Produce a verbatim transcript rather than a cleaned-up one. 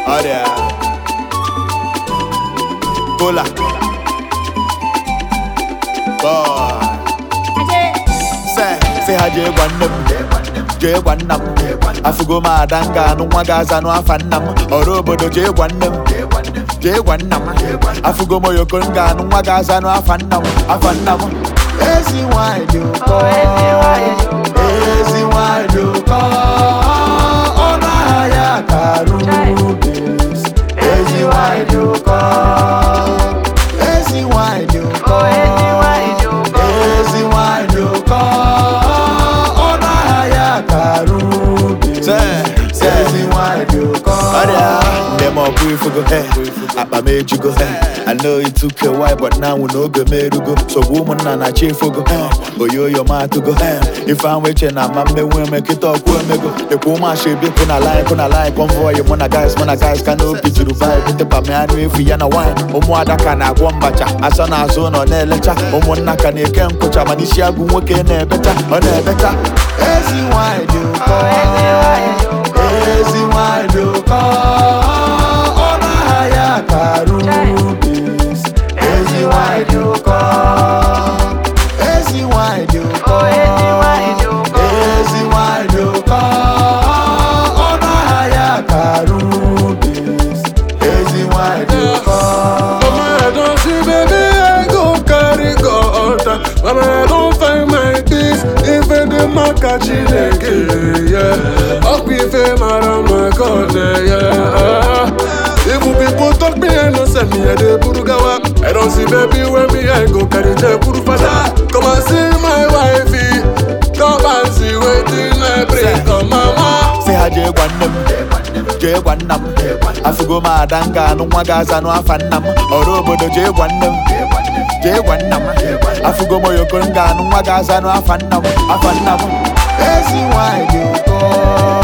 Ọrịa Kola Boy Say, say ha jee gwa nne m jee gwa nna m afụgo m ada nga anụ nwa ga-aza nụ afa nna m ọrụ obodo jee gwa nne m jee gwa nna m afụgo m oyoko nga anụ nwa ga-aza nụ afa nna m afa nna m ezi nwanyị dị ụkọ ezi nwanyị dị ụkọ ọnụ ahịa karụ ezi nwanyị dị ụkọ ezi nwanyị dị ụkọ ezi nwanyị dị ụkọ ọnụ ahịa karụ ezi nwanyị dị ụkọ ọrịa nne m ọbụ ifugo akpa m ejugo I know it took a while but now we know go merugo so woman na na chefugo oyoyo ma tugo if I'm weche na mamme we make it talk we mego e ko ma she bi kuna line kuna line convoy mo na guys mo na guys can no be to vibe the pa me anu efu ya na wine omo adaka na agwo mbacha asa na azu no na elecha omo nnaka na eke nkocha ma nisi agu nwoke na ebeta ọ na ebeta ezi wine do ezi wine do ọ na haya karu ezi wine do ezi wine do ezi wine do ọ na haya karu ezi wine do Mama, I don't see baby, I go carry God. Mama, I don't find my peace if I do my catch it again, yeah. Up if I'm around my God, yeah. If people talk me, I don't send me a day Purugawa. I don't see baby when me, I go carry the Puru Fata. Come and see my wifey. Come and see waiting I pray. Come, mama. Say ha jee gwa nne m jee gwa nna m afụgo m ada nga anụ nwa ga-aza nụ afa nna m ọrụ obodo jee gwa nne m jee gwa nna m afụgo m oyoko nga anụ nwa ga-aza nụ afa nna m afa nna m ezi nwanyị dị ụkọ